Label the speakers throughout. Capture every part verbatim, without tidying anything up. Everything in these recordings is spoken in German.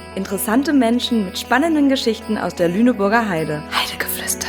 Speaker 1: Interessante Menschen mit spannenden Geschichten aus der Lüneburger Heide.
Speaker 2: Heidegeflüster.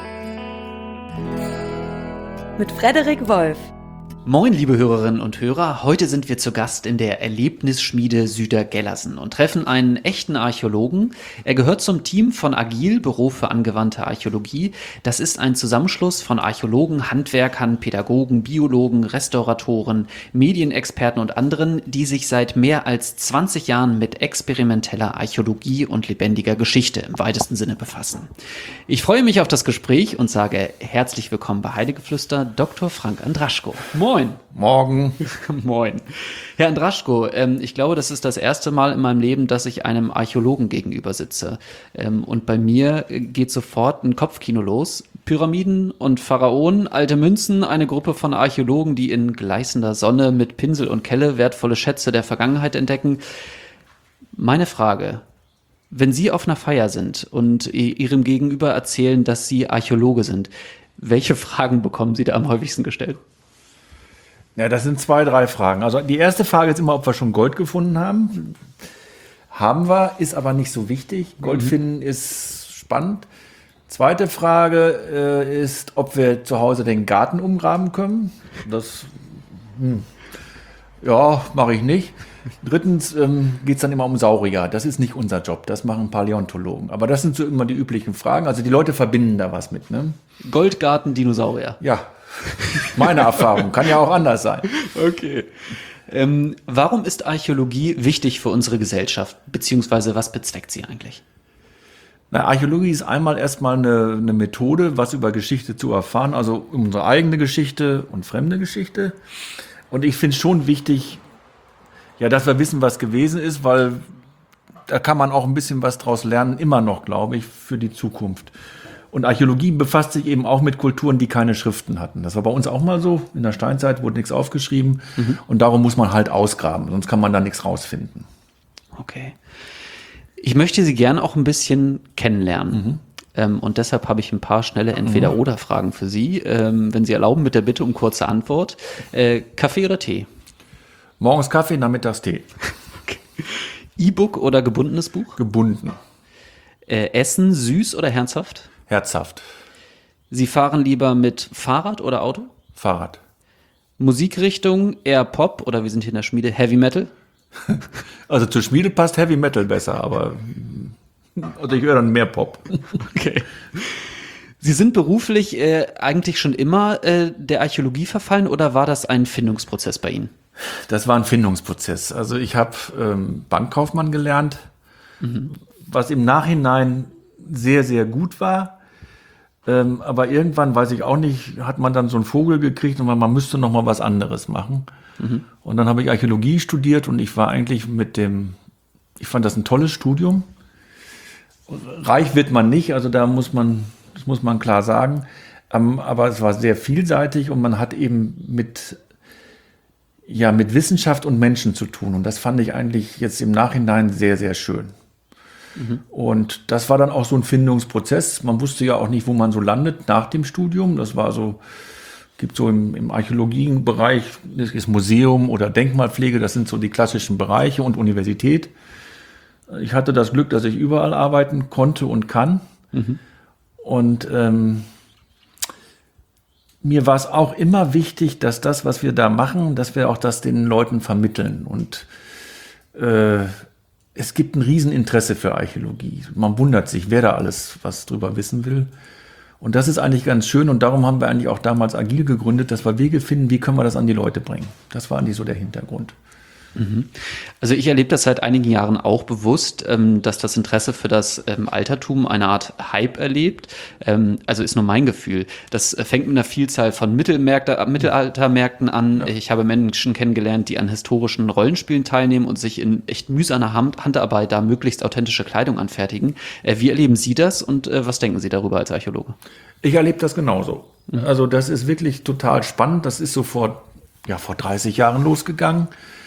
Speaker 1: Mit Frederik Wolf.
Speaker 3: Moin, liebe Hörerinnen und Hörer. Heute sind wir zu Gast in der Erlebnisschmiede Südergellersen und treffen einen echten Archäologen. Er gehört zum Team von AGIL, Büro für angewandte Archäologie. Das ist ein Zusammenschluss von Archäologen, Handwerkern, Pädagogen, Biologen, Restauratoren, Medienexperten und anderen, die sich seit mehr als zwanzig Jahren mit experimenteller Archäologie und lebendiger Geschichte im weitesten Sinne befassen. Ich freue mich auf das Gespräch und sage herzlich willkommen bei Heidegeflüster, Doktor Frank Andraschko. Moin.
Speaker 4: Morgen.
Speaker 3: Moin. Herr Andraschko, ähm, ich glaube, das ist das erste Mal in meinem Leben, dass ich einem Archäologen gegenüber sitze. Ähm, und bei mir geht sofort ein Kopfkino los. Pyramiden und Pharaonen, alte Münzen, eine Gruppe von Archäologen, die in gleißender Sonne mit Pinsel und Kelle wertvolle Schätze der Vergangenheit entdecken. Meine Frage: Wenn Sie auf einer Feier sind und Ihrem Gegenüber erzählen, dass Sie Archäologe sind, welche Fragen bekommen Sie da am häufigsten gestellt?
Speaker 4: Ja, das sind zwei, drei Fragen. Also die erste Frage ist immer, ob wir schon Gold gefunden haben. Haben wir, ist aber nicht so wichtig. Gold mhm. finden ist spannend. Zweite Frage äh, ist, ob wir zu Hause den Garten umgraben können. Das, hm, ja, mache ich nicht. Drittens ähm, geht es dann immer um Saurier. Das ist nicht unser Job, das machen Paläontologen. Aber das sind so immer die üblichen Fragen. Also die Leute verbinden da was mit. Ne?
Speaker 3: Goldgarten, Dinosaurier.
Speaker 4: Ja. Meine Erfahrung, kann ja auch anders sein.
Speaker 3: Okay. Ähm, warum ist Archäologie wichtig für unsere Gesellschaft? Beziehungsweise was bezweckt sie eigentlich?
Speaker 4: Na, Archäologie ist einmal erstmal eine, eine Methode, was über Geschichte zu erfahren, also unsere eigene Geschichte und fremde Geschichte. Und ich finde es schon wichtig, ja, dass wir wissen, was gewesen ist, weil da kann man auch ein bisschen was draus lernen, immer noch, glaube ich, für die Zukunft. Und Archäologie befasst sich eben auch mit Kulturen, die keine Schriften hatten. Das war bei uns auch mal so. In der Steinzeit wurde nichts aufgeschrieben. Mhm. Und darum muss man halt ausgraben, sonst kann man da nichts rausfinden.
Speaker 3: Okay. Ich möchte Sie gern auch ein bisschen kennenlernen. Mhm. Ähm, und deshalb habe ich ein paar schnelle Entweder-Oder-Fragen für Sie. Ähm, wenn Sie erlauben, mit der Bitte um kurze Antwort. Äh, Kaffee oder Tee?
Speaker 4: Morgens Kaffee, nachmittags Tee.
Speaker 3: Okay. E-Book oder gebundenes Buch?
Speaker 4: Gebunden.
Speaker 3: Äh, Essen süß oder herzhaft?
Speaker 4: Herzhaft.
Speaker 3: Sie fahren lieber mit Fahrrad oder Auto?
Speaker 4: Fahrrad.
Speaker 3: Musikrichtung eher Pop oder wir sind hier in der Schmiede Heavy Metal?
Speaker 4: Also zur Schmiede passt Heavy Metal besser, aber also ich höre dann mehr Pop.
Speaker 3: Okay. Sie sind beruflich äh, eigentlich schon immer äh, der Archäologie verfallen oder war das ein Findungsprozess bei Ihnen?
Speaker 4: Das war ein Findungsprozess. Also ich habe ähm, Bankkaufmann gelernt, mhm. was im Nachhinein sehr, sehr gut war. Ähm, aber irgendwann, weiß ich auch nicht, hat man dann so einen Vogel gekriegt und man, man müsste noch mal was anderes machen. Mhm. Und dann habe ich Archäologie studiert und ich war eigentlich mit dem, ich fand das ein tolles Studium. Reich wird man nicht, also da muss man, das muss man klar sagen. Ähm, aber es war sehr vielseitig und man hat eben mit, ja, mit Wissenschaft und Menschen zu tun. Und das fand ich eigentlich jetzt im Nachhinein sehr, sehr schön. Mhm. Und das war dann auch so ein Findungsprozess. Man wusste ja auch nicht, wo man so landet nach dem Studium. Das war so, gibt so im, im Archäologiebereich, das ist Museum oder Denkmalpflege, das sind so die klassischen Bereiche und Universität. Ich hatte das Glück, dass ich überall arbeiten konnte und kann. Mhm. Und ähm, mir war es auch immer wichtig, dass das, was wir da machen, dass wir auch das den Leuten vermitteln. Und äh, es gibt ein Rieseninteresse für Archäologie. Man wundert sich, wer da alles was drüber wissen will. Und das ist eigentlich ganz schön. Und darum haben wir eigentlich auch damals AGIL gegründet, dass wir Wege finden, wie können wir das an die Leute bringen. Das war eigentlich so der Hintergrund.
Speaker 3: Also ich erlebe das seit einigen Jahren auch bewusst, dass das Interesse für das Altertum eine Art Hype erlebt. Also ist nur mein Gefühl. Das fängt mit einer Vielzahl von Mittelmärkte, Mittelaltermärkten an. Ja. Ich habe Menschen kennengelernt, die an historischen Rollenspielen teilnehmen und sich in echt mühsamer Handarbeit da möglichst authentische Kleidung anfertigen. Wie erleben Sie das und was denken Sie darüber als Archäologe?
Speaker 4: Ich erlebe das genauso. Mhm. Also das ist wirklich total spannend. Das ist so vor, ja, vor dreißig Jahren losgegangen.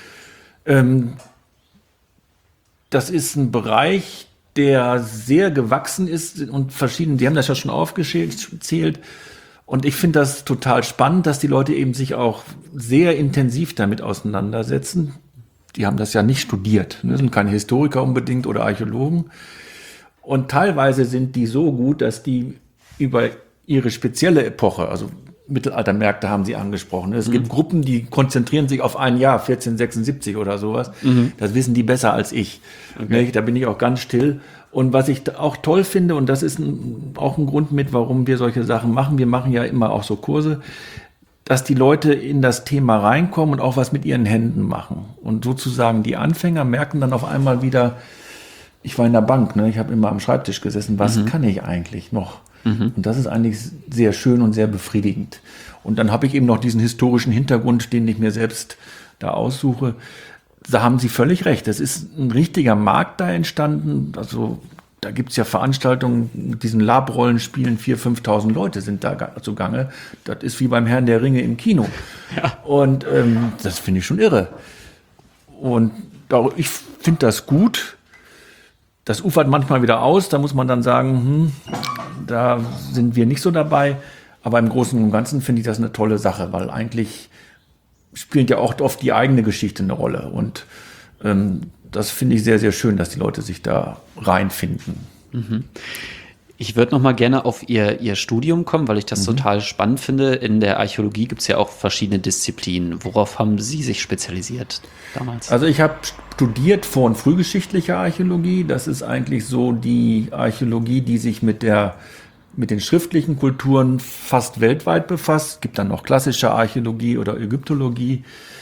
Speaker 4: Das ist ein Bereich, der sehr gewachsen ist und verschieden, die haben das ja schon aufgezählt. Und ich finde das total spannend, dass die Leute eben sich auch sehr intensiv damit auseinandersetzen. die haben das ja nicht studiert. Das sind keine Historiker unbedingt oder Archäologen. Und teilweise sind die so gut, dass die über ihre spezielle Epoche, also Mittelaltermärkte haben Sie angesprochen. Es mhm. gibt Gruppen, die konzentrieren sich auf ein Jahr, vierzehnhundertsechsundsiebzig oder sowas. Mhm. Das wissen die besser als ich. Okay. Da bin ich auch ganz still. Und was ich auch toll finde, und das ist ein, auch ein Grund mit, warum wir solche Sachen machen, wir machen ja immer auch so Kurse, dass die Leute in das Thema reinkommen und auch was mit ihren Händen machen. Und sozusagen die Anfänger merken dann auf einmal wieder, ich war in der Bank, ne? Ich habe immer am Schreibtisch gesessen, was mhm. kann ich eigentlich noch? Mhm. Und das ist eigentlich sehr schön und sehr befriedigend. Und dann habe ich eben noch diesen historischen Hintergrund, den ich mir selbst da aussuche. Da haben Sie völlig recht. Es ist ein richtiger Markt da entstanden. Also da gibt es ja Veranstaltungen mit diesen Labrollenspielen, viertausend, fünftausend Leute sind da zugange. Das ist wie beim Herrn der Ringe im Kino. Ja. Und ähm, das finde ich schon irre. Und da, ich finde das gut. Das ufert manchmal wieder aus. Da muss man dann sagen, hm, da sind wir nicht so dabei. Aber im Großen und Ganzen finde ich das eine tolle Sache, weil eigentlich spielt ja auch oft die eigene Geschichte eine Rolle. Und ähm, das finde ich sehr, sehr schön, dass die Leute sich da reinfinden.
Speaker 3: Mhm. Ich würde noch mal gerne auf Ihr, Ihr Studium kommen, weil ich das mhm. total spannend finde. In der Archäologie gibt es ja auch verschiedene Disziplinen. Worauf haben Sie sich spezialisiert damals?
Speaker 4: Also ich habe studiert vor- und frühgeschichtliche Archäologie. Das ist eigentlich so die Archäologie, die sich mit der mit den schriftlichen Kulturen fast weltweit befasst. Es gibt dann noch klassische Archäologie oder Ägyptologie.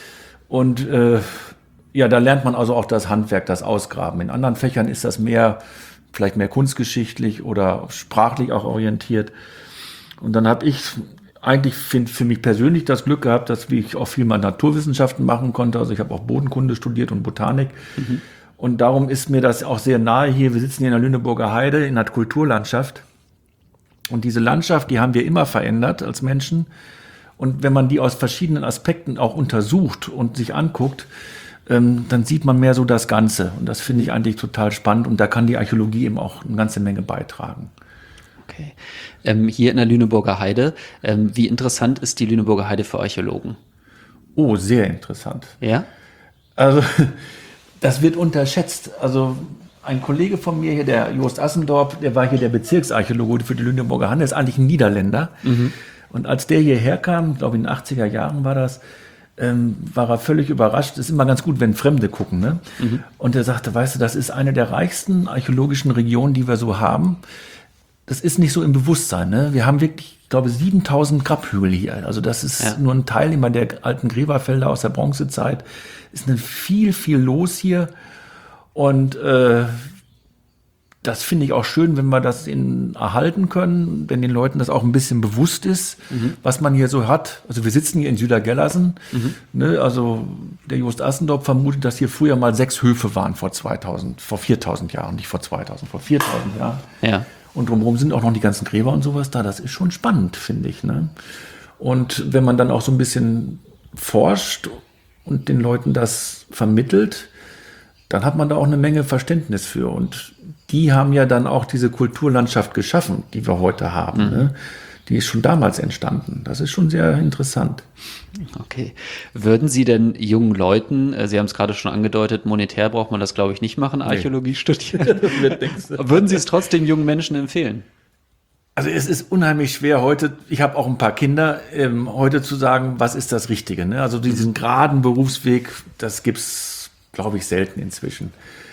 Speaker 4: Und äh, ja, da lernt man also auch das Handwerk, das Ausgraben. In anderen Fächern ist das mehr, vielleicht mehr kunstgeschichtlich oder sprachlich auch orientiert. Und dann habe ich eigentlich find, für mich persönlich das Glück gehabt, dass ich auch viel mal Naturwissenschaften machen konnte. Also ich habe auch Bodenkunde studiert und Botanik. Mhm. Und darum ist mir das auch sehr nahe hier. Wir sitzen hier in der Lüneburger Heide in der Kulturlandschaft. Und diese Landschaft, die haben wir immer verändert als Menschen. Und wenn man die aus verschiedenen Aspekten auch untersucht und sich anguckt, ähm, dann sieht man mehr so das Ganze. Und das finde ich eigentlich total spannend. Und da kann die Archäologie eben auch eine ganze Menge beitragen.
Speaker 3: Okay. Ähm, hier in der Lüneburger Heide, ähm, wie interessant ist die Lüneburger Heide für Archäologen?
Speaker 4: Oh, sehr interessant.
Speaker 3: Ja?
Speaker 4: Also, das wird unterschätzt. Also, ein Kollege von mir hier, der Joost Assendorp, der war hier der Bezirksarchäologe für die Lüneburger Heide, ist eigentlich ein Niederländer. Mhm. Und als der hierher kam, glaube ich in den achtziger Jahren war das, ähm, war er völlig überrascht. Es ist immer ganz gut, wenn Fremde gucken. Ne? Mhm. Und er sagte, weißt du, das ist eine der reichsten archäologischen Regionen, die wir so haben. Das ist nicht so im Bewusstsein. Ne? Wir haben wirklich, ich glaube, siebentausend Grabhügel hier. Also das ist ja nur ein Teil immer der alten Gräberfelder aus der Bronzezeit. Ist eine viel, viel los hier. Und äh, das finde ich auch schön, wenn wir das in, erhalten können, wenn den Leuten das auch ein bisschen bewusst ist, mhm. was man hier so hat. Also wir sitzen hier in Südergellersen. Mhm. Ne, also der Joost Assendorp vermutet, dass hier früher mal sechs Höfe waren vor zweitausend, vor viertausend Jahren, nicht vor zweitausend, vor viertausend Jahren. Ja. Und drumherum sind auch noch die ganzen Gräber und sowas da. Das ist schon spannend, finde ich. Ne? Und wenn man dann auch so ein bisschen forscht und den Leuten das vermittelt, dann hat man da auch eine Menge Verständnis für. Und die haben ja dann auch diese Kulturlandschaft geschaffen, die wir heute haben. Mhm. Ne? Die ist schon damals entstanden. Das ist schon sehr interessant.
Speaker 3: Okay. Würden Sie denn jungen Leuten, Sie haben es gerade schon angedeutet, monetär braucht man das, glaube ich, nicht machen, Archäologie nee. studieren. Das wird nichts. Würden Sie es trotzdem jungen Menschen empfehlen?
Speaker 4: Also es ist unheimlich schwer heute, ich habe auch ein paar Kinder, ähm, heute zu sagen, was ist das Richtige. Ne? Also diesen mhm. geraden Berufsweg, das gibt's, glaube ich, selten inzwischen.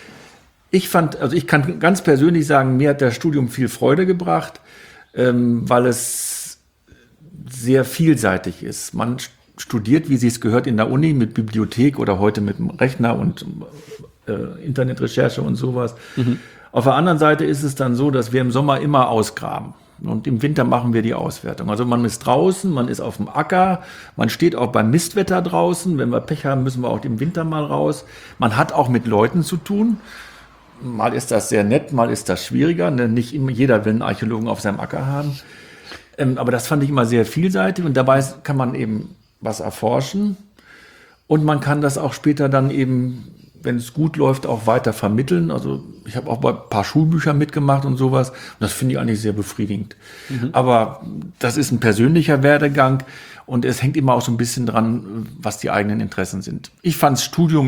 Speaker 4: Ich fand, also ich kann ganz persönlich sagen, mir hat das Studium viel Freude gebracht, ähm, weil es sehr vielseitig ist. Man studiert, wie sie es gehört, in der Uni mit Bibliothek oder heute mit dem Rechner und äh, Internetrecherche und sowas. Mhm. Auf der anderen Seite ist es dann so, dass wir im Sommer immer ausgraben. Und im Winter machen wir die Auswertung. Also man ist draußen, man ist auf dem Acker, man steht auch beim Mistwetter draußen. Wenn wir Pech haben, müssen wir auch im Winter mal raus. Man hat auch mit Leuten zu tun. Mal ist das sehr nett, mal ist das schwieriger. Nicht immer jeder will einen Archäologen auf seinem Acker haben. Aber das fand ich immer sehr vielseitig. Und dabei kann man eben was erforschen. Und man kann das auch später dann eben, wenn es gut läuft, auch weiter vermitteln. Also ich habe auch bei ein paar Schulbüchern mitgemacht und sowas. Und das finde ich eigentlich sehr befriedigend. Mhm. Aber das ist ein persönlicher Werdegang und es hängt immer auch so ein bisschen dran, was die eigenen Interessen sind. Ich fand das Studium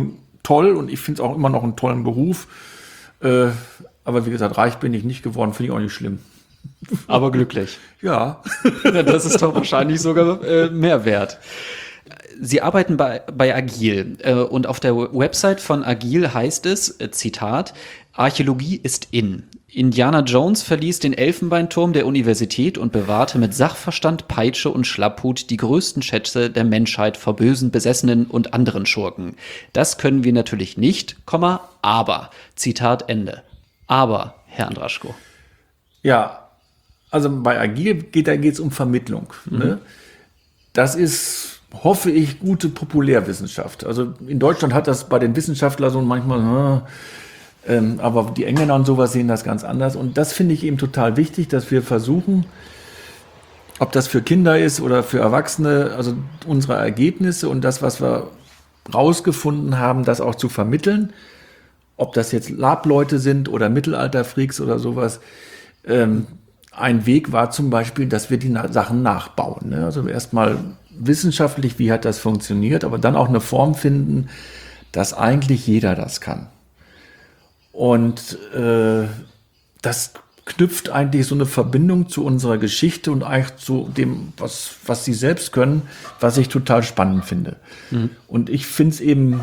Speaker 4: toll und ich finde es auch immer noch einen tollen Beruf. Äh, aber wie gesagt, reich bin ich nicht geworden, finde ich auch nicht schlimm.
Speaker 3: Aber glücklich.
Speaker 4: Ja.
Speaker 3: Das ist doch wahrscheinlich sogar äh, mehr wert. Sie arbeiten bei, bei Agil äh, und auf der Website von Agil heißt es, äh, Zitat, Archäologie ist in. Indiana Jones verließ den Elfenbeinturm der Universität und bewahrte mit Sachverstand, Peitsche und Schlapphut die größten Schätze der Menschheit vor bösen Besessenen und anderen Schurken. Das können wir natürlich nicht, Komma, aber. Zitat Ende. Aber, Herr Andraschko.
Speaker 4: Ja, also bei Agil geht da geht's um Vermittlung. Mhm. Ne? Das ist, hoffe ich, gute Populärwissenschaft. Also in Deutschland hat das bei den Wissenschaftlern so manchmal, äh, ähm, aber die Engländer und sowas sehen das ganz anders. Und das finde ich eben total wichtig, dass wir versuchen, ob das für Kinder ist oder für Erwachsene, also unsere Ergebnisse und das, was wir rausgefunden haben, das auch zu vermitteln. Ob das jetzt Lab-Leute sind oder Mittelalter-Freaks oder sowas. Ähm, ein Weg war zum Beispiel, dass wir die na- Sachen nachbauen. Ne? Also erstmal wissenschaftlich, wie hat das funktioniert, aber dann auch eine Form finden, dass eigentlich jeder das kann. Und äh, das knüpft eigentlich so eine Verbindung zu unserer Geschichte und eigentlich zu dem, was, was sie selbst können, was ich total spannend finde. Mhm. Und ich finde es eben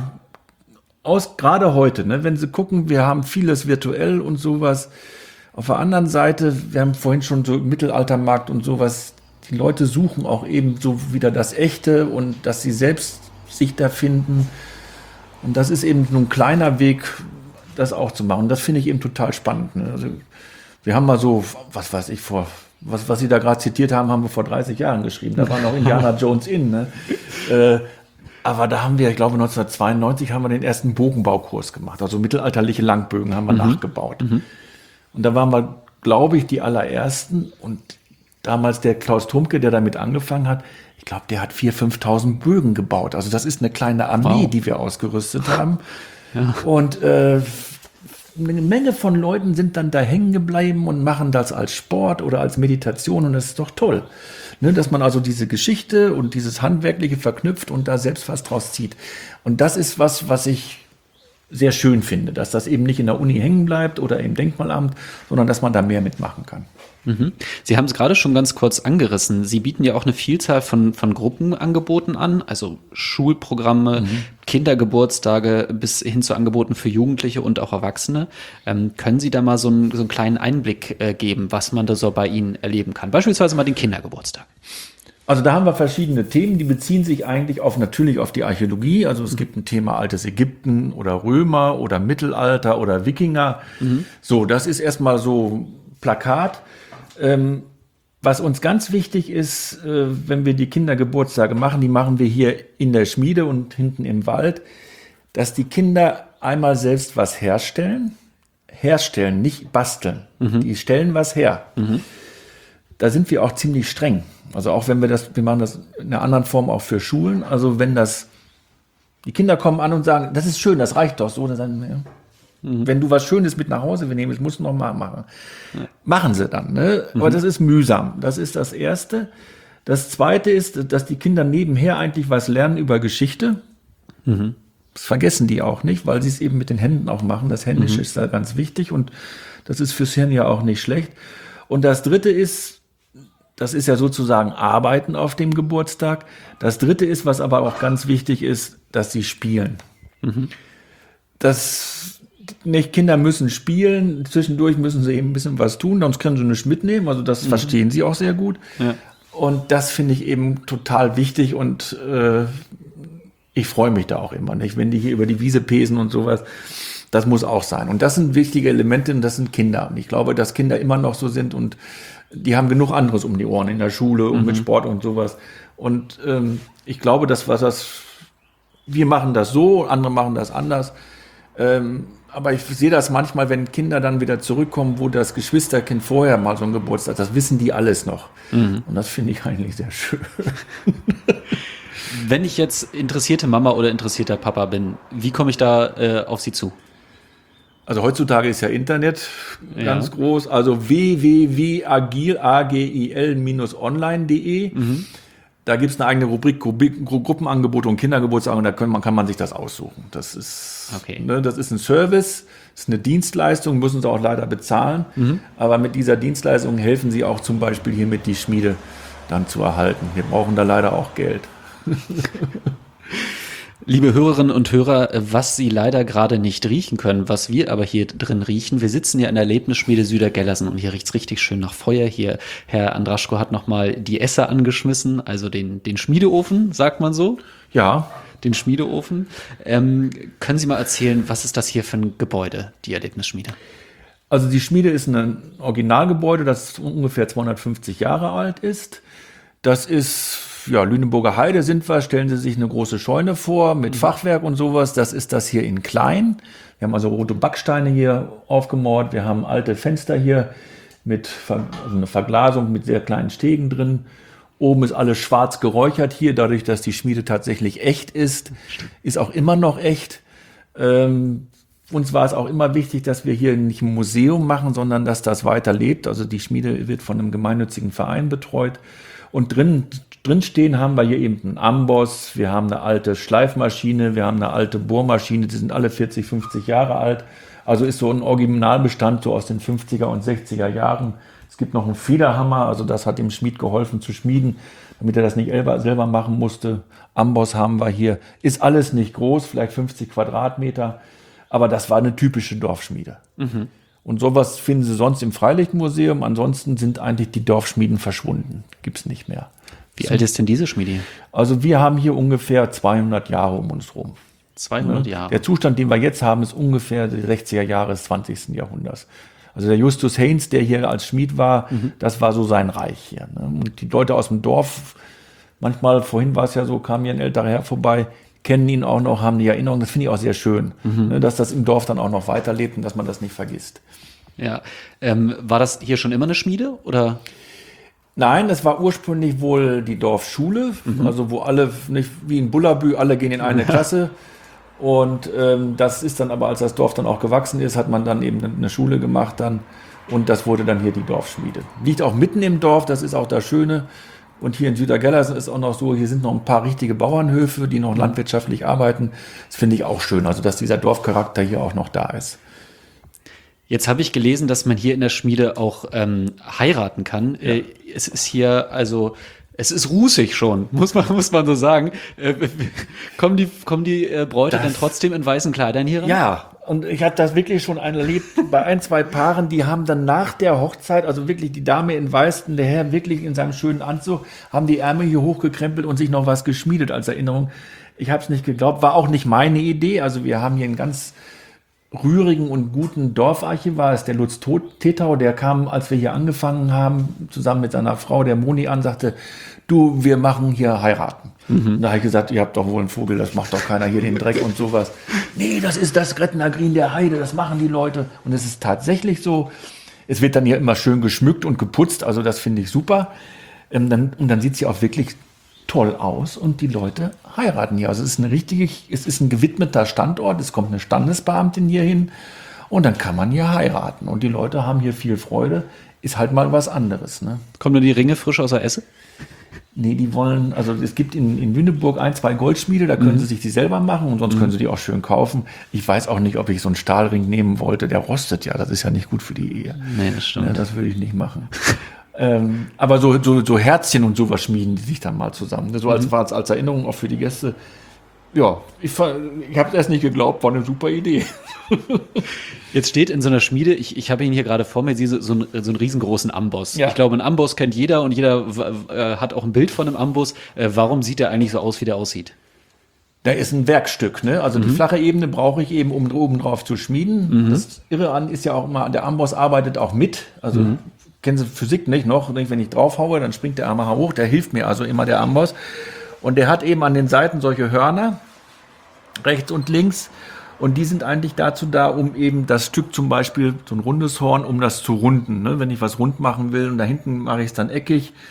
Speaker 4: aus, gerade heute, ne, wenn Sie gucken, wir haben vieles virtuell und sowas. Auf der anderen Seite, wir haben vorhin schon so Mittelaltermarkt und sowas, die Leute suchen auch eben so wieder das Echte und dass sie selbst sich da finden. Und das ist eben so ein kleiner Weg, das auch zu machen. Das finde ich eben total spannend. Ne? Also, wir haben mal so, was weiß ich, vor, was, was Sie da gerade zitiert haben, haben wir vor dreißig Jahren geschrieben. Da war noch Indiana Jones in. Ne? Äh, aber da haben wir, ich glaube neunzehnhundertzweiundneunzig haben wir den ersten Bogenbaukurs gemacht. Also mittelalterliche Langbögen haben wir mhm. nachgebaut. Mhm. Und da waren wir, glaube ich, die allerersten. Und damals der Klaus Thumke, der damit angefangen hat, ich glaube, der hat viertausend, fünftausend Bögen gebaut. Also das ist eine kleine Armee, wow. die wir ausgerüstet haben. Ja. Und äh, eine Menge von Leuten sind dann da hängen geblieben und machen das als Sport oder als Meditation. Und das ist doch toll, ne, dass man also diese Geschichte und dieses Handwerkliche verknüpft und da selbst was draus zieht. Und das ist was, was ich sehr schön finde, dass das eben nicht in der Uni hängen bleibt oder im Denkmalamt, sondern dass man da mehr mitmachen kann.
Speaker 3: Mhm. Sie haben es gerade schon ganz kurz angerissen. Sie bieten ja auch eine Vielzahl von, von Gruppenangeboten an, also Schulprogramme, mhm. Kindergeburtstage bis hin zu Angeboten für Jugendliche und auch Erwachsene. Ähm, können Sie da mal so einen, so einen kleinen Einblick äh, geben, was man da so bei Ihnen erleben kann? Beispielsweise mal den Kindergeburtstag.
Speaker 4: Also da haben wir verschiedene Themen, die beziehen sich eigentlich auf natürlich auf die Archäologie. Also es mhm. gibt ein Thema altes Ägypten oder Römer oder Mittelalter oder Wikinger. Mhm. So, das ist erstmal so Plakat. Ähm, was uns ganz wichtig ist, äh, wenn wir die Kindergeburtstage machen, die machen wir hier in der Schmiede und hinten im Wald, dass die Kinder einmal selbst was herstellen. Herstellen, nicht basteln. Mhm. Die stellen was her. Mhm. Da sind wir auch ziemlich streng. Also auch wenn wir das, wir machen das in einer anderen Form auch für Schulen. Also wenn das, die Kinder kommen an und sagen, das ist schön, das reicht doch so, dann sagen wir, ja. Mhm. Wenn du was Schönes mit nach Hause nehmen willst, musst du noch mal machen. Ja. Machen sie dann, ne? Mhm. Aber das ist mühsam. Das ist das Erste. Das Zweite ist, dass die Kinder nebenher eigentlich was lernen über Geschichte. Mhm. Das vergessen die auch nicht, weil sie es eben mit den Händen auch machen. Das Händische mhm. ist da ganz wichtig und das ist fürs Hirn ja auch nicht schlecht. Und das Dritte ist, das ist ja sozusagen Arbeiten auf dem Geburtstag. Das Dritte ist, was aber auch ganz wichtig ist, dass sie spielen. Mhm. Das nicht, Kinder müssen spielen, zwischendurch müssen sie eben ein bisschen was tun, sonst können sie nichts mitnehmen. Also das mhm. verstehen sie auch sehr gut. Ja. Und das finde ich eben total wichtig und äh, ich freue mich da auch immer, nicht? Wenn die hier über die Wiese pesen und sowas. Das muss auch sein. Und das sind wichtige Elemente und das sind Kinder. Und ich glaube, dass Kinder immer noch so sind und die haben genug anderes um die Ohren in der Schule und mhm. mit Sport und sowas. Und ähm, ich glaube, dass was das, wir machen das so, andere machen das anders. Ähm, aber ich sehe das manchmal, wenn Kinder dann wieder zurückkommen, wo das Geschwisterkind vorher mal so ein Geburtstag, das wissen die alles noch. Mhm. Und das finde ich eigentlich sehr schön.
Speaker 3: Wenn ich jetzt interessierte Mama oder interessierter Papa bin, wie komme ich da äh, auf Sie zu?
Speaker 4: Also heutzutage ist ja Internet ganz ja. groß, also w w w punkt agil, A G I L, online punkt de. Mhm. Da gibt es eine eigene Rubrik, Rubrik Gru- Gruppenangebote und Kindergeburtstage und da kann man, kann man sich das aussuchen. Das ist,
Speaker 3: Okay.
Speaker 4: ne, das ist ein Service, das ist eine Dienstleistung, müssen sie auch leider bezahlen. Aber mit dieser Dienstleistung helfen sie auch zum Beispiel hiermit die Schmiede dann zu erhalten. Wir brauchen da leider auch Geld.
Speaker 3: Liebe Hörerinnen und Hörer, was Sie leider gerade nicht riechen können, was wir aber hier drin riechen, wir sitzen ja in der Erlebnisschmiede Südergellersen und hier riecht's richtig schön nach Feuer. Hier, Herr Andraschko hat nochmal die Esser angeschmissen, also den, den Schmiedeofen, sagt man so,
Speaker 4: Ja,
Speaker 3: den Schmiedeofen. Ähm, können Sie mal erzählen, was ist das hier für ein Gebäude, die Erlebnisschmiede?
Speaker 4: also die Schmiede ist ein Originalgebäude, das ungefähr zweihundertfünfzig Jahre alt ist. Das ist, ja, Lüneburger Heide sind wir, stellen Sie sich eine große Scheune vor mit Fachwerk und sowas. Das ist das hier in klein. Wir haben also rote Backsteine hier aufgemauert. Wir haben alte Fenster hier mit Ver- also eine Verglasung mit sehr kleinen Stegen drin. Oben ist alles schwarz geräuchert hier, dadurch, dass die Schmiede tatsächlich echt ist. Ist auch immer noch echt. Ähm, uns war es auch immer wichtig, dass wir hier nicht ein Museum machen, sondern dass das weiterlebt. Also die Schmiede wird von einem gemeinnützigen Verein betreut. Und drin, drin stehen haben wir hier eben einen Amboss, wir haben eine alte Schleifmaschine, wir haben eine alte Bohrmaschine, die sind alle vierzig, fünfzig Jahre alt. Also ist so ein Originalbestand so aus den fünfziger und sechziger Jahren. Es gibt noch einen Federhammer, also das hat dem Schmied geholfen zu schmieden, damit er das nicht selber, selber machen musste. Amboss haben wir hier. Ist alles nicht groß, vielleicht fünfzig Quadratmeter, aber das war eine typische Dorfschmiede. Und sowas finden Sie sonst im Freilichtmuseum. Ansonsten sind eigentlich die Dorfschmieden verschwunden. Gibt's nicht mehr.
Speaker 3: Wie alt ist denn diese Schmiede hier?
Speaker 4: Also wir haben hier ungefähr zweihundert Jahre um uns rum.
Speaker 3: zweihundert
Speaker 4: Ne?
Speaker 3: Jahre.
Speaker 4: Der Zustand, den wir jetzt haben, ist ungefähr die sechziger Jahre des zwanzigsten Jahrhunderts. Also der Justus Haynes, der hier als Schmied war, das war so sein Reich hier. Ne? Und die Leute aus dem Dorf, manchmal, vorhin war es ja so, kam hier ein älterer Herr vorbei, kennen ihn auch noch, haben die Erinnerung. Das finde ich auch sehr schön, ne? Dass das im Dorf dann auch noch weiterlebt und dass man das nicht vergisst.
Speaker 3: Ja. Ähm, war das hier schon immer eine Schmiede oder?
Speaker 4: Nein, das war ursprünglich wohl die Dorfschule, also wo alle, nicht wie in Bullabü, alle gehen in eine Klasse. Und ähm, das ist dann aber, als das Dorf dann auch gewachsen ist, hat man dann eben eine Schule gemacht dann und das wurde dann hier die Dorfschmiede. Liegt auch mitten im Dorf, das ist auch das Schöne. Und hier in Südergellersen ist auch noch so, hier sind noch ein paar richtige Bauernhöfe, die noch landwirtschaftlich arbeiten. Das finde ich auch schön, also dass dieser Dorfcharakter hier auch noch da ist.
Speaker 3: Jetzt habe ich gelesen, dass man hier in der Schmiede auch ähm, heiraten kann. Ja. Äh, es ist hier, also, es ist rußig schon, muss man, muss man so sagen. Äh, kommen die, kommen die äh, Bräute
Speaker 4: Das-
Speaker 3: dann trotzdem in weißen Kleidern hier rein?
Speaker 4: Ja, und ich hatte das wirklich schon erlebt bei ein, zwei Paaren, die haben dann nach der Hochzeit, also wirklich die Dame in Weiß und der Herr wirklich in seinem schönen Anzug, haben die Ärmel hier hochgekrempelt und sich noch was geschmiedet als Erinnerung. Ich habe es nicht geglaubt, war auch nicht meine Idee. Also wir haben hier einen ganz rührigen und guten Dorfarchivar, ist der Lutz Tetau, der kam, als wir hier angefangen haben, zusammen mit seiner Frau, der Moni, an, sagte, du, wir machen hier heiraten. Mhm. Da habe ich gesagt, ihr habt doch wohl einen Vogel, das macht doch keiner hier den Dreck und sowas. Nee, das ist das Grettener Grün der Heide, das machen die Leute. Und es ist tatsächlich so, es wird dann hier immer schön geschmückt und geputzt, also das finde ich super. Ähm, dann, und dann sieht es ja auch wirklich toll aus und die Leute heiraten hier. Also es ist eine richtige, es ist ein gewidmeter Standort, es kommt eine Standesbeamtin hier hin und dann kann man hier heiraten. Und die Leute haben hier viel Freude, ist halt mal was anderes. Ne?
Speaker 3: Kommen denn die Ringe frisch aus der Esse?
Speaker 4: Nee, die wollen, also es gibt in, in Lüneburg ein, zwei Goldschmiede, da können
Speaker 3: Mhm.
Speaker 4: sie sich die selber machen und sonst können sie die auch schön kaufen. Ich weiß auch nicht, ob ich so einen Stahlring nehmen wollte, der rostet ja, das ist ja nicht gut für die Ehe.
Speaker 3: Nee, das stimmt.
Speaker 4: Ja, das würde ich nicht machen. ähm, aber so, so, so Herzchen und sowas schmieden die sich dann mal zusammen. So als, als, als Erinnerung auch für die Gäste. Ja, ich, fa- ich habe es erst nicht geglaubt, war eine super Idee.
Speaker 3: Jetzt steht in so einer Schmiede, ich, ich habe ihn hier gerade vor mir, diese, so, einen, so einen riesengroßen Amboss.
Speaker 4: Ja.
Speaker 3: Ich glaube, einen Amboss kennt jeder und jeder w- äh, hat auch ein Bild von einem Amboss. Äh, warum sieht der eigentlich so aus, wie der aussieht?
Speaker 4: Da ist ein Werkstück, ne? Also die flache Ebene brauche ich eben, um oben drauf zu schmieden. Das Irre an ist ja auch immer, der Amboss arbeitet auch mit. Also kennen Sie Physik nicht noch? Wenn ich drauf haue, dann springt der Arm hoch. Der hilft mir also immer, der Amboss. Und der hat eben an den Seiten solche Hörner, rechts und links. Und die sind eigentlich dazu da, um eben das Stück zum Beispiel, so ein rundes Horn, um das zu runden. Ne? Wenn ich was rund machen will und da hinten mache ich es dann eckig.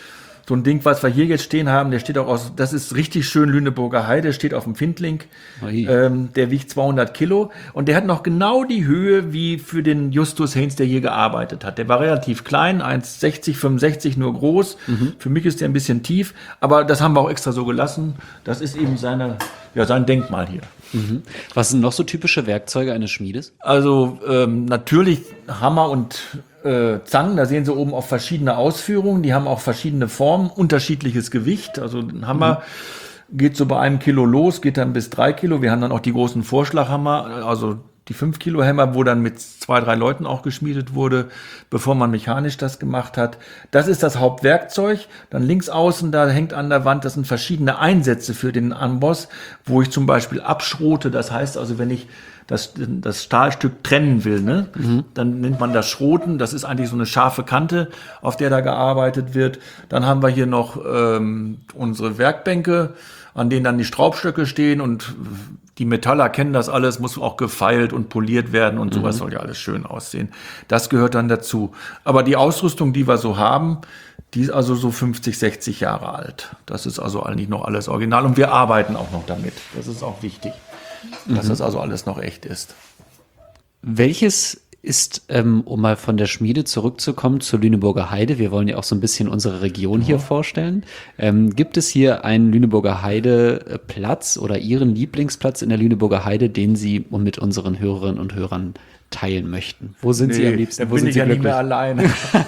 Speaker 4: So ein Ding, was wir hier jetzt stehen haben, der steht auch aus, das ist richtig schön Lüneburger Heide, steht auf dem Findling. Ähm, der wiegt zweihundert Kilo und der hat noch genau die Höhe wie für den Justus Heinz, der hier gearbeitet hat. Der war relativ klein, eins sechzig, fünfundsechzig, nur groß. Mhm. Für mich ist der ein bisschen tief, aber das haben wir auch extra so gelassen. Das ist eben seine, ja, sein Denkmal hier.
Speaker 3: Mhm. Was sind noch so typische Werkzeuge eines Schmiedes?
Speaker 4: Also ähm, natürlich Hammer und äh, Zangen, da sehen Sie oben auch verschiedene Ausführungen, die haben auch verschiedene Formen, unterschiedliches Gewicht. Also ein Hammer mhm. geht so bei einem Kilo los, geht dann bis drei Kilo. Wir haben dann auch die großen Vorschlaghammer, also die fünf Kilo Hämmer, wo dann mit zwei, drei Leuten auch geschmiedet wurde, bevor man mechanisch das gemacht hat. Das ist das Hauptwerkzeug. Dann links außen, da hängt an der Wand, das sind verschiedene Einsätze für den Amboss, wo ich zum Beispiel abschrote. Das heißt also, wenn ich das, das Stahlstück trennen will, ne, mhm. dann nennt man das Schroten. Das ist eigentlich so eine scharfe Kante, auf der da gearbeitet wird. Dann haben wir hier noch ähm, unsere Werkbänke, an denen dann die Schraubstöcke stehen und die Metaller kennen das alles, muss auch gefeilt und poliert werden und sowas mhm. soll ja alles schön aussehen. Das gehört dann dazu. Aber die Ausrüstung, die wir so haben, die ist also so fünfzig, sechzig Jahre alt. Das ist also eigentlich noch alles original und wir arbeiten auch noch damit. Das ist auch wichtig, mhm. dass das also alles noch echt ist.
Speaker 3: Welches ist, ähm, um mal von der Schmiede zurückzukommen zur Lüneburger Heide, wir wollen ja auch so ein bisschen unsere Region ja. hier vorstellen. Ähm, gibt es hier einen Lüneburger Heide-Platz oder Ihren Lieblingsplatz in der Lüneburger Heide, den Sie mit unseren Hörerinnen und Hörern teilen möchten? Wo sind nee, Sie am liebsten?
Speaker 4: Da
Speaker 3: Wo
Speaker 4: bin
Speaker 3: sind
Speaker 4: ich
Speaker 3: Sie
Speaker 4: ja
Speaker 3: glücklich?
Speaker 4: nicht mehr alleine.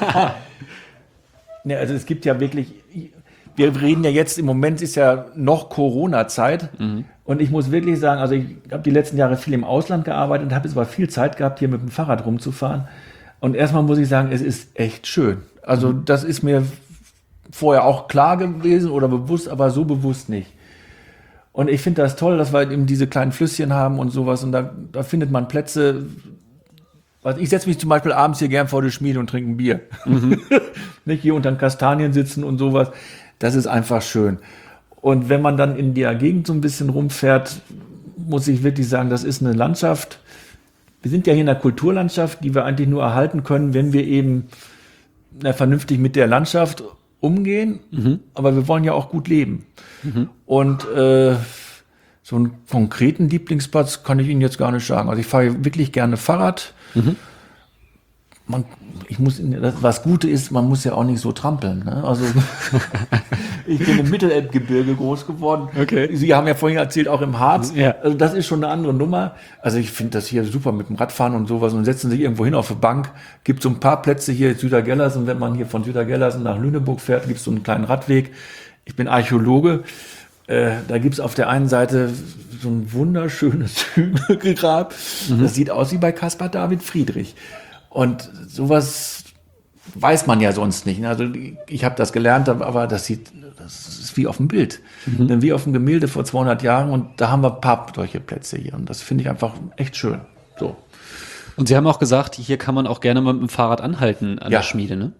Speaker 4: Nee, also es gibt ja wirklich, wir reden ja jetzt, im Moment ist ja noch Corona-Zeit. Mhm. Und ich muss wirklich sagen, also ich habe die letzten Jahre viel im Ausland gearbeitet, habe jetzt aber viel Zeit gehabt, hier mit dem Fahrrad rumzufahren. Und erstmal muss ich sagen, es ist echt schön. Also mhm. das ist mir vorher auch klar gewesen oder bewusst, aber so bewusst nicht. Und ich finde das toll, dass wir eben diese kleinen Flüsschen haben und sowas. Und da, da findet man Plätze. Also ich setze mich zum Beispiel abends hier gern vor die Schmiede und trinke ein Bier. Mhm. Nicht hier unter den Kastanien sitzen und sowas. Das ist einfach schön. Und wenn man dann in der Gegend so ein bisschen rumfährt, muss ich wirklich sagen, das ist eine Landschaft. Wir sind ja hier in einer Kulturlandschaft, die wir eigentlich nur erhalten können, wenn wir eben na, vernünftig mit der Landschaft umgehen. Mhm. Aber wir wollen ja auch gut leben. Mhm. Und äh, so einen konkreten Lieblingsplatz kann ich Ihnen jetzt gar nicht sagen. Also ich fahre wirklich gerne Fahrrad. Mhm. Man, ich muss, was Gute ist, man muss ja auch nicht so trampeln. Ne? Also ich bin im Mittelelbgebirge groß geworden. Okay. Sie haben ja vorhin erzählt, auch im Harz. Ja. Also das ist schon eine andere Nummer. Also ich finde das hier super mit dem Radfahren und sowas und setzen sich irgendwo hin auf eine Bank. Gibt so ein paar Plätze hier in Südergellersen. Wenn man hier von Südergellersen nach Lüneburg fährt, gibt es so einen kleinen Radweg. Ich bin Archäologe. Äh, da gibt es auf der einen Seite so ein wunderschönes Hügelgrab. Mhm. Das sieht aus wie bei Caspar David Friedrich. Und sowas weiß man ja sonst nicht. Also ich habe das gelernt, aber das sieht, das ist wie auf dem Bild. Mhm. Wie auf dem Gemälde vor zweihundert Jahren. Und da haben wir ein paar solche Plätze hier. Und das finde ich einfach echt schön. So.
Speaker 3: Und Sie haben auch gesagt, hier kann man auch gerne mal mit dem Fahrrad anhalten an ja. der Schmiede, ne?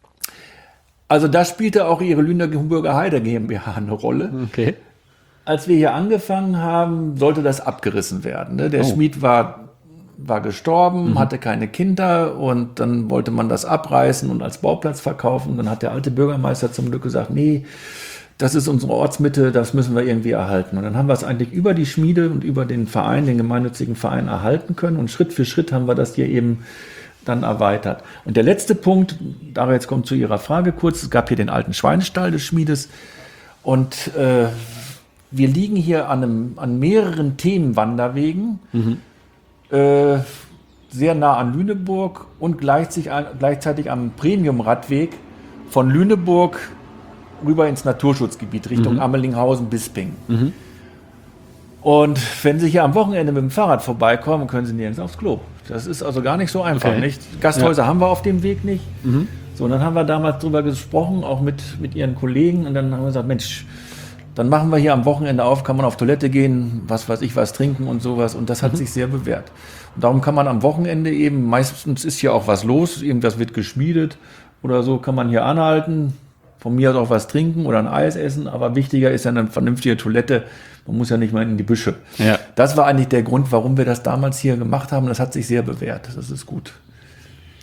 Speaker 4: Also da spielte auch Ihre Lüneburger Heide GmbH eine Rolle. Okay. Als wir hier angefangen haben, sollte das abgerissen werden. Ne? Der oh. Schmied war war gestorben, mhm. hatte keine Kinder und dann wollte man das abreißen und als Bauplatz verkaufen. Dann hat der alte Bürgermeister zum Glück gesagt, nee, das ist unsere Ortsmitte, das müssen wir irgendwie erhalten. Und dann haben wir es eigentlich über die Schmiede und über den Verein, den gemeinnützigen Verein erhalten können und Schritt für Schritt haben wir das hier eben dann erweitert. Und der letzte Punkt, da jetzt kommt zu Ihrer Frage kurz, es gab hier den alten Schweinestall des Schmiedes und äh, wir liegen hier an, einem, an mehreren Themenwanderwegen, mhm. sehr nah an Lüneburg und gleichzeitig, gleichzeitig am Premium-Radweg von Lüneburg rüber ins Naturschutzgebiet Richtung mhm. Ammelinghausen-Bisping. Mhm. Und wenn Sie hier am Wochenende mit dem Fahrrad vorbeikommen, können Sie nirgends aufs Klo. Das ist also gar nicht so einfach. Okay. Nicht? Gasthäuser ja. haben wir auf dem Weg nicht. Mhm. So, und dann haben wir damals drüber gesprochen, auch mit, mit Ihren Kollegen. Und dann haben wir gesagt, Mensch, dann machen wir hier am Wochenende auf, kann man auf Toilette gehen, was weiß ich, was trinken und sowas. Und das hat mhm. sich sehr bewährt. Und darum kann man am Wochenende eben, meistens ist hier auch was los, irgendwas wird geschmiedet oder so, kann man hier anhalten, von mir aus auch was trinken oder ein Eis essen. Aber wichtiger ist ja eine vernünftige Toilette. Man muss ja nicht mal in die Büsche. Ja. Das war eigentlich der Grund, warum wir das damals hier gemacht haben. Das hat sich sehr bewährt. Das ist gut.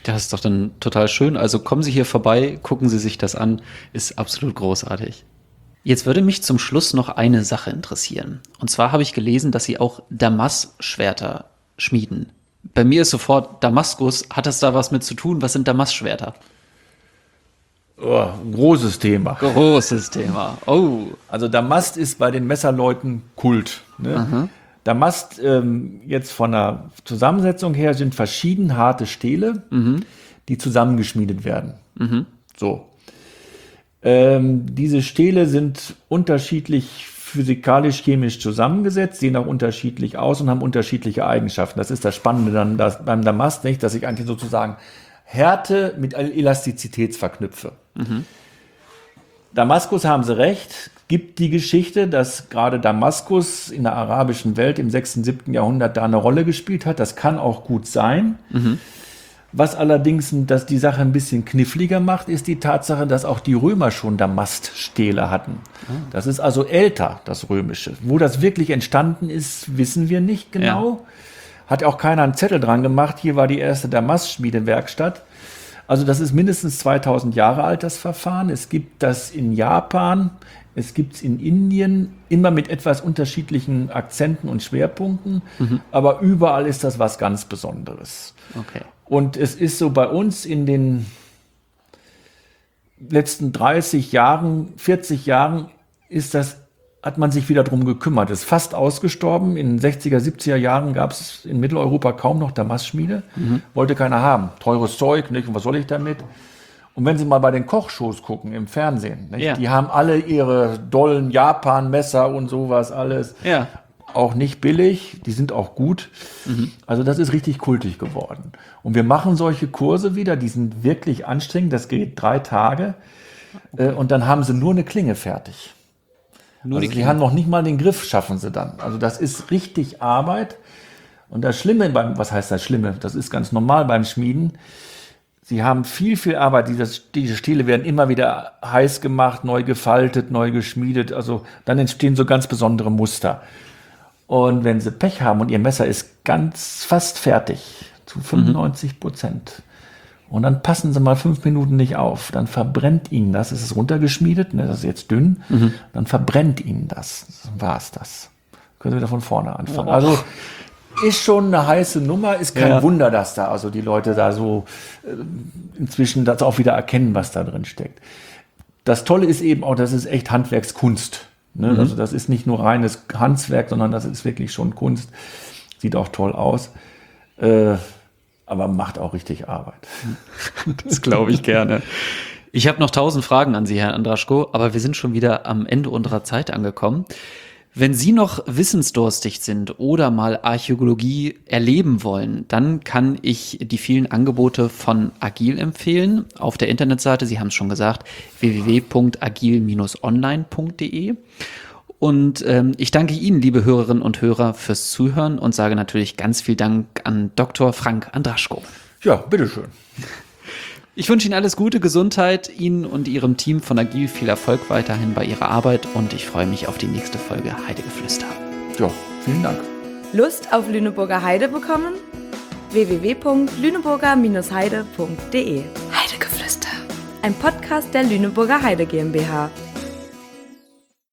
Speaker 3: Das ist doch dann total schön. Also kommen Sie hier vorbei, gucken Sie sich das an. Ist absolut großartig. Jetzt würde mich zum Schluss noch eine Sache interessieren. Und zwar habe ich gelesen, dass Sie auch Damastschwerter schmieden. Bei mir ist sofort Damaskus. Hat das da was mit zu tun? Was sind Damastschwerter?
Speaker 4: Oh, großes Thema.
Speaker 3: Großes Thema. Oh.
Speaker 4: Also Damast ist bei den Messerleuten Kult. Ne? Damast, ähm, jetzt von der Zusammensetzung her, sind verschieden harte Stähle, mhm. die zusammengeschmiedet werden. Mhm. So. Ähm, diese Stähle sind unterschiedlich physikalisch-chemisch zusammengesetzt, sehen auch unterschiedlich aus und haben unterschiedliche Eigenschaften. Das ist das Spannende dann das, beim Damast, nicht, dass ich eigentlich sozusagen Härte mit Elastizität verknüpfe. Mhm. Damaskus, haben Sie recht, gibt die Geschichte, dass gerade Damaskus in der arabischen Welt im sechsten, siebten Jahrhundert da eine Rolle gespielt hat. Das kann auch gut sein. Mhm. Was allerdings dass die Sache ein bisschen kniffliger macht, ist die Tatsache, dass auch die Römer schon Damaststähle hatten. Ah. Das ist also älter, das Römische. Wo das wirklich entstanden ist, wissen wir nicht genau. Ja. Hat auch keiner einen Zettel dran gemacht. Hier war die erste Damastschmiedewerkstatt. Also das ist mindestens zweitausend Jahre alt, das Verfahren. Es gibt das in Japan, es gibt es in Indien, immer mit etwas unterschiedlichen Akzenten und Schwerpunkten. Mhm. Aber überall ist das was ganz Besonderes.
Speaker 3: Okay.
Speaker 4: Und es ist so bei uns in den letzten dreißig Jahren, vierzig Jahren ist das hat man sich wieder drum gekümmert. Es ist fast ausgestorben. In den sechziger, siebziger Jahren gab es in Mitteleuropa kaum noch Damastschmiede. Mhm. Wollte keiner haben. Teures Zeug, nicht? Und was soll ich damit? Und wenn Sie mal bei den Kochshows gucken im Fernsehen, nicht? Ja. Die haben alle ihre dollen Japan-Messer und sowas alles.
Speaker 3: Ja.
Speaker 4: Auch nicht billig, die sind auch gut. Mhm. Also das ist richtig kultig geworden. Und wir machen solche Kurse wieder, die sind wirklich anstrengend. Das geht drei Tage. Okay. Und dann haben Sie nur eine Klinge fertig. Nur also die haben noch nicht mal den Griff, schaffen sie dann. Also das ist richtig Arbeit. Und das Schlimme beim, was heißt das Schlimme? Das ist ganz normal beim Schmieden. Sie haben viel, viel Arbeit. Diese, diese Stähle werden immer wieder heiß gemacht, neu gefaltet, neu geschmiedet. Also dann entstehen so ganz besondere Muster. Und wenn Sie Pech haben und Ihr Messer ist ganz fast fertig, zu fünfundneunzig Prozent, und dann passen Sie mal fünf Minuten nicht auf, dann verbrennt Ihnen das. Es ist runtergeschmiedet, ne, das ist jetzt dünn, mhm. dann verbrennt Ihnen das. Dann war es das. Können Sie wieder von vorne anfangen. Oh. Also ist schon eine heiße Nummer, ist kein ja. Wunder, dass da also die Leute da so äh, inzwischen das auch wieder erkennen, was da drin steckt. Das Tolle ist eben auch, das ist echt Handwerkskunst. Ne? Mhm. Also das ist nicht nur reines Handwerk, sondern das ist wirklich schon Kunst. Sieht auch toll aus. Äh, aber macht auch richtig Arbeit.
Speaker 3: Das glaube ich gerne. Ich habe noch tausend Fragen an Sie, Herr Andraschko, aber wir sind schon wieder am Ende unserer Zeit angekommen. Wenn Sie noch wissensdurstig sind oder mal Archäologie erleben wollen, dann kann ich die vielen Angebote von Agil empfehlen. Auf der Internetseite, Sie haben es schon gesagt, w w w punkt agil Bindestrich online punkt d e. Und ähm, ich danke Ihnen, liebe Hörerinnen und Hörer, fürs Zuhören und sage natürlich ganz viel Dank an Doktor Frank Andraschko.
Speaker 4: Ja, bitteschön.
Speaker 3: Ich wünsche Ihnen alles Gute, Gesundheit, Ihnen und Ihrem Team von Agil viel Erfolg weiterhin bei Ihrer Arbeit und ich freue mich auf die nächste Folge Heidegeflüster.
Speaker 4: Ja, vielen Dank.
Speaker 1: Lust auf Lüneburger Heide bekommen? w w w punkt lüneburger Bindestrich heide punkt d e. Heidegeflüster. Ein Podcast der Lüneburger Heide GmbH.